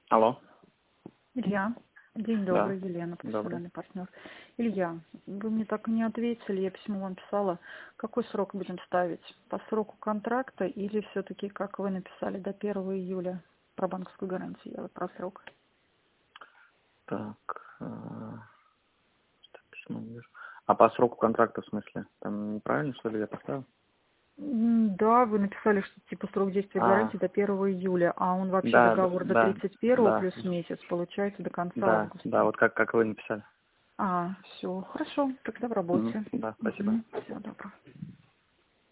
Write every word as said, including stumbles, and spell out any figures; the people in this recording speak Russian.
Алло. Илья, день Да. добрый, Елена, Добрый. профессиональный партнер. Илья, вы мне так и не ответили, я письмо вам писала. Какой срок будем ставить? По сроку контракта или все-таки, как вы написали, до первого июля про банковскую гарантию? Я вот про срок. Так. э, что письмо не вижу. А по сроку контракта в смысле? Там неправильно, что ли, я поставил? М, Да, вы написали, что типа срок действия А, гарантии до первого июля, а он вообще да, д- договор до да, тридцать первого да, плюс месяц, получается до конца да, да, августа. вот как, как вы написали. А, все, хорошо, тогда в Мгм. работе. Да, спасибо. Угу. Всего доброго.